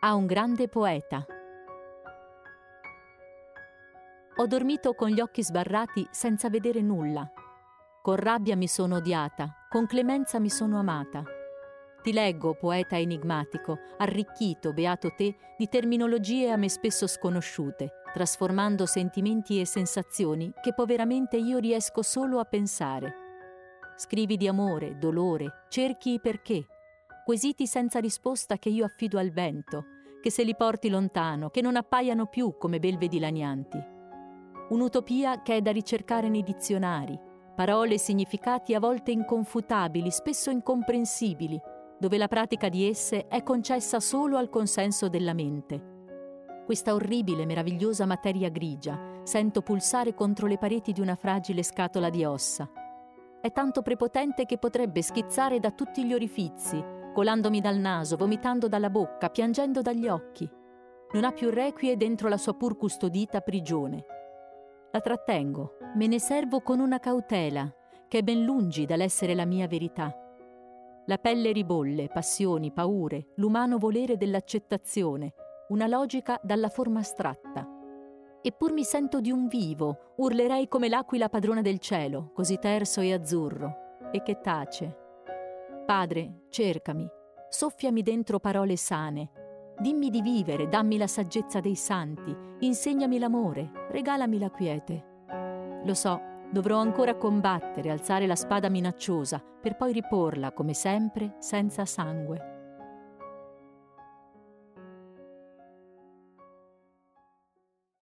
a un grande poeta. Ho dormito con gli occhi sbarrati senza vedere nulla. Con rabbia mi sono odiata, con clemenza mi sono amata. Ti leggo, poeta enigmatico, arricchito, beato te, di terminologie a me spesso sconosciute, trasformando sentimenti e sensazioni che poveramente io riesco solo a pensare. Scrivi di amore, dolore, cerchi i perché, quesiti senza risposta che io affido al vento, che se li porti lontano, che non appaiano più come belve dilanianti. Un'utopia che è da ricercare nei dizionari, parole e significati a volte inconfutabili, spesso incomprensibili, dove la pratica di esse è concessa solo al consenso della mente. Questa orribile, meravigliosa materia grigia sento pulsare contro le pareti di una fragile scatola di ossa. È tanto prepotente che potrebbe schizzare da tutti gli orifizi, colandomi dal naso, vomitando dalla bocca, piangendo dagli occhi. Non ha più requie dentro la sua pur custodita prigione. La trattengo, me ne servo con una cautela, che è ben lungi dall'essere la mia verità. La pelle ribolle, passioni, paure, l'umano volere dell'accettazione, una logica dalla forma astratta. Eppur mi sento di un vivo, urlerei come l'aquila padrona del cielo, così terso e azzurro, e che tace. Padre, cercami, soffiami dentro parole sane, dimmi di vivere, dammi la saggezza dei santi, insegnami l'amore, regalami la quiete. Lo so, dovrò ancora combattere, alzare la spada minacciosa, per poi riporla, come sempre, senza sangue.